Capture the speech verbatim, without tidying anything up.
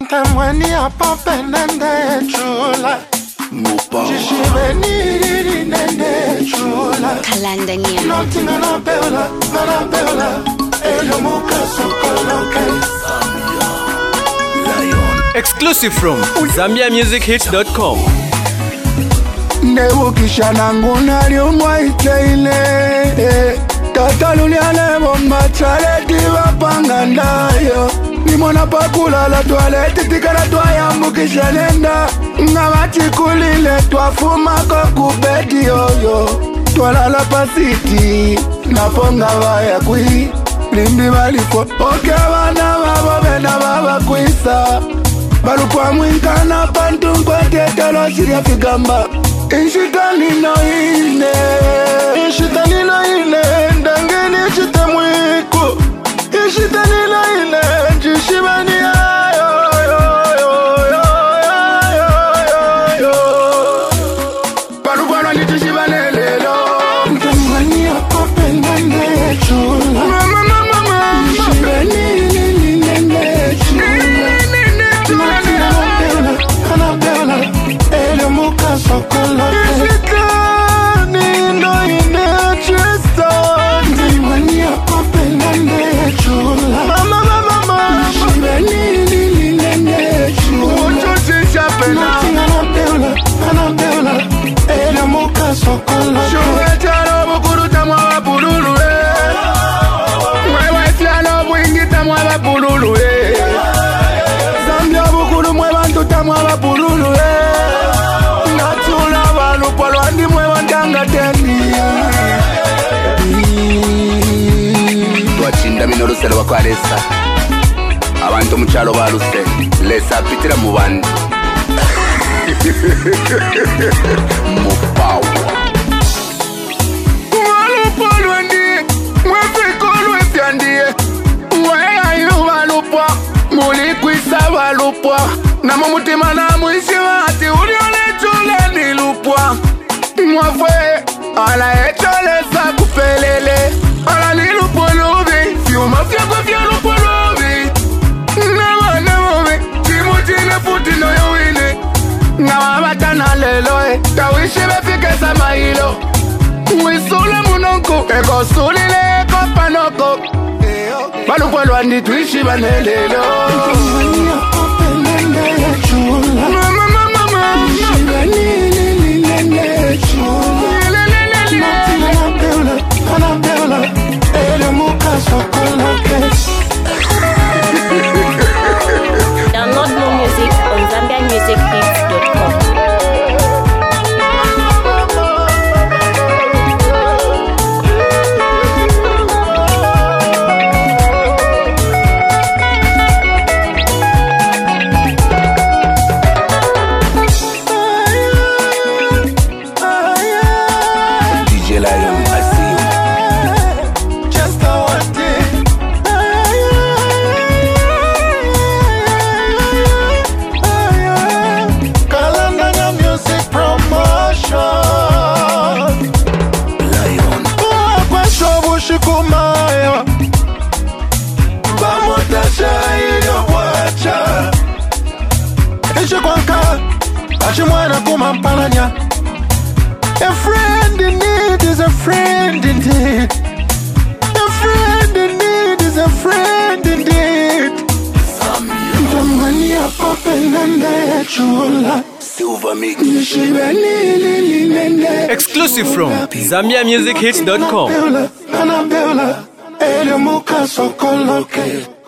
Ntamwani apope nende chula Mupa Jishibeni nende chula Kalandania Notinga na beula, na beula Elo muka sokoloke Lion Exclusive from Zambia Music Hits dot com. Nebu kisha nangu naliumwa iteile Tataluliane bomba chale diva pangandayo Nimona pakulala toaleti tikara twayambu kisha nenda Ngawati kulile twafuma kokubeti yoyo Twalala pasiti naponga vaya kui Limbi baliko oke wana babo bena baba kuisa Balukwa mwinkana pantu mkwete telo siria figamba Inshitani no ine Inshitani no ine Ndangeni chite mwiku Inshitani no ine Njishibani ayo Parubwana nitishibani lelo Mtamwani akope nane chula Mama mama mama Njishibani nene chula Natina beula, kana beula Ele muka sokola Ishitani no ine chista Ndimani akope nane chula Mama mama mama Njishibani nene chula Ucho chapena Natina beula, kana beula Ele muka sokola Shuwe chalo bukuru tamwa wapululu Mwewa islano mwingi tamwa wapululu Zambia bukuru mwe bantu tamwa wapululu Natula balu polo andi mwe wandanga tendi Twachinda bino lusele wakwa lesa Abantu muchalo baluse Lesa pitira mu bandi Mupawa Walu polo andi Mwe fikolu esyandie Mwe ayu walupwa Muli kwisa walupwa Namo mutima na mwishi wati Uliole chule nilupwa Mwafwe Ala echole sa kufelele Ala nilupwa lubi Fiuma fyako fya lupwa lubi Nama nama we Chimu chine futi no yowine Nama batana leloe Tawishi befike sa mailo Mwisule munonko Eko sulile eko panoko Balupwa lwandi tuishi banelelo Mama mama mama Shibani nene chula Natina beula, kana beula Ele muka sokoloke Download more music on Zambia Music Hits dot com. D J Lion, I see you Just a one day Kalandania Music Promotion Lion Kwa shobu shikumaya Bamotasha ilio wacha Ishi kwanka Ashi mwana kumampalanya A friend in need is a friend indeed A friend in need is a friend indeed Mtamani apope nende chula Silver Mix Nishibeni lili nende Exclusive from Zambia Music Hits dot com. Beula, kana beula Ele muka sokoloke